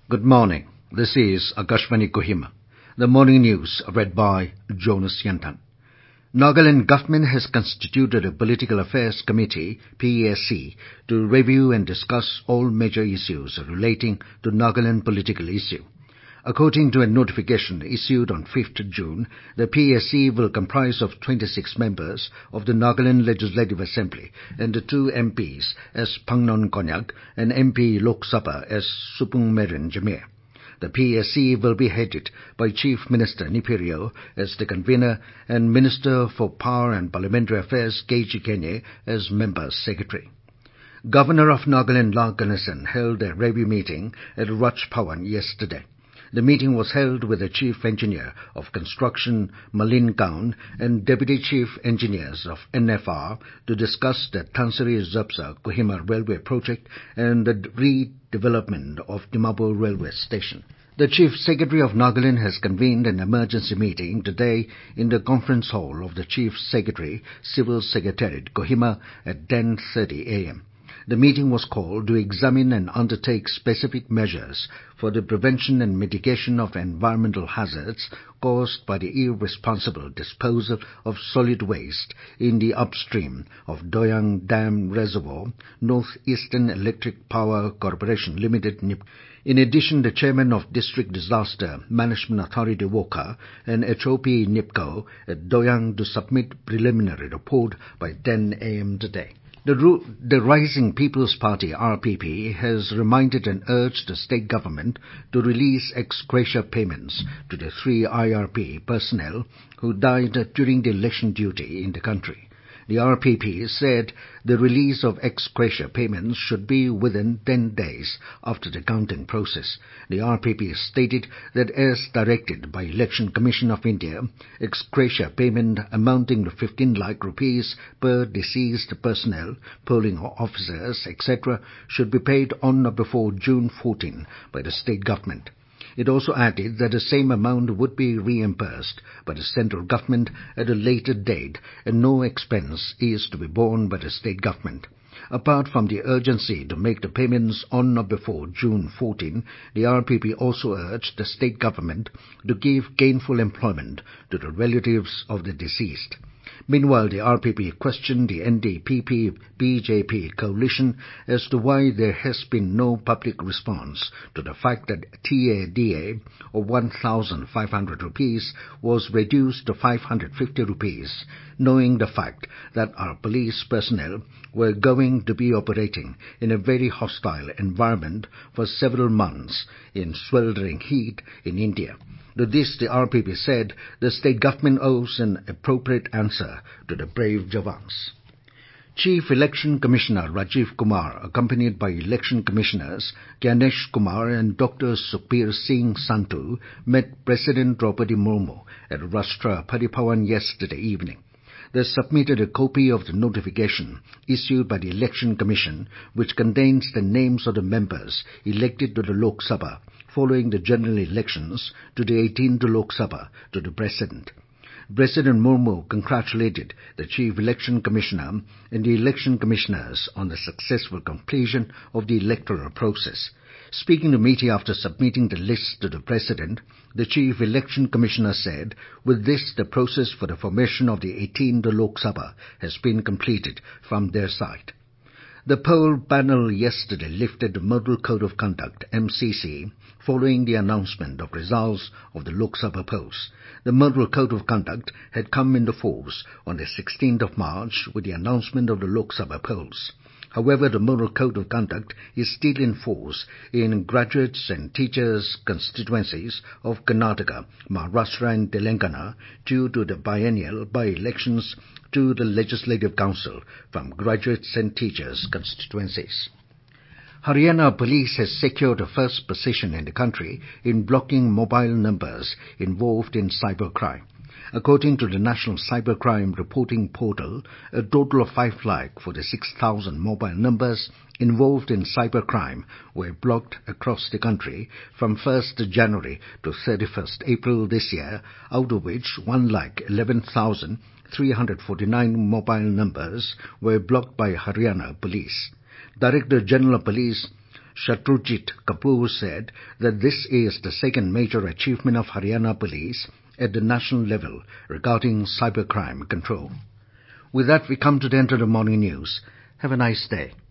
Good morning. This is Akashvani Kohima. The morning news read by Jonas Yantan. Nagaland government has constituted a Political Affairs Committee, PAC, to review and discuss all major issues relating to Nagaland political issue. According to a notification issued on 5th June, the PAC will comprise of 26 members of the Nagaland Legislative Assembly and the 2 MPs as Phangnon Konyak and MP Lok Sabha as Supung Merin Jamir. The PAC will be headed by Chief Minister Nipirio as the convener and Minister for Power and Parliamentary Affairs KG Kenye as Member Secretary. Governor of Nagaland La Ganesan held a review meeting at Raj Bhavan yesterday. The meeting was held with the Chief Engineer of Construction, Malin Kaun, and Deputy Chief Engineers of NFR to discuss the Thansari-Zabsa Kohima Railway project and the redevelopment of Dimapur Railway Station. The Chief Secretary of Nagaland has convened an emergency meeting today in the conference hall of the Chief Secretary, Civil Secretariat, Kohima at 10:30 a.m. The meeting was called to examine and undertake specific measures for the prevention and mitigation of environmental hazards caused by the irresponsible disposal of solid waste in the upstream of Doyang Dam Reservoir, Northeastern Electric Power Corporation Limited, NIP. In addition, the chairman of District Disaster Management Authority Wokha and HOP NIPCO at Doyang to submit preliminary report by 10 a.m. today. The Rising People's Party, RPP, has reminded and urged the state government to release ex gratia payments to the 3 IRP personnel who died during the election duty in the country. The RPP said the release of ex gratia payments should be within 10 days after the counting process. The RPP stated that as directed by Election Commission of India, ex gratia payment amounting to 15 lakh rupees per deceased personnel, polling officers, etc. should be paid on or before June 14 by the state government. It also added that the same amount would be reimbursed by the central government at a later date and no expense is to be borne by the state government. Apart from the urgency to make the payments on or before June 14, the RPP also urged the state government to give gainful employment to the relatives of the deceased. Meanwhile, the RPP questioned the NDPP-BJP coalition as to why there has been no public response to the fact that TADA of 1,500 rupees was reduced to 550 rupees, knowing the fact that our police personnel were going to be operating in a very hostile environment for several months in sweltering heat in India. To this, the RPP said the state government owes an appropriate answer to the brave Jawans. Chief Election Commissioner Rajiv Kumar, accompanied by Election Commissioners Gyanesh Kumar and Dr. Sukhbir Singh Santu, met President Draupadi Murmu at Rashtra Paribhavan yesterday evening. They submitted a copy of the notification issued by the Election Commission, which contains the names of the members elected to the Lok Sabha following the general elections to the 18th Lok Sabha to the President. President Murmu congratulated the Chief Election Commissioner and the Election Commissioners on the successful completion of the electoral process. Speaking to media after submitting the list to the President, the Chief Election Commissioner said, with this the process for the formation of the 18th Lok Sabha has been completed from their side. The poll panel yesterday lifted the Model Code of Conduct, MCC, following the announcement of results of the Lok Sabha polls. The Model Code of Conduct had come into force on the 16th of March with the announcement of the Lok Sabha polls. However, the Model Code of Conduct is still in force in graduates and teachers' constituencies of Karnataka, Maharashtra and Telangana due to the biennial by-elections to the Legislative Council from graduates and teachers' constituencies. Haryana Police has secured a first position in the country in blocking mobile numbers involved in cybercrime. According to the National Cybercrime Reporting Portal, a total of 546,000 mobile numbers involved in cybercrime were blocked across the country from 1st January to 31st April this year, out of which 111,349 mobile numbers were blocked by Haryana Police. Director General of Police Shatrujit Kapoor said that this is the second major achievement of Haryana Police at the national level regarding cybercrime control. With that, we come to the end of the morning news. Have a nice day.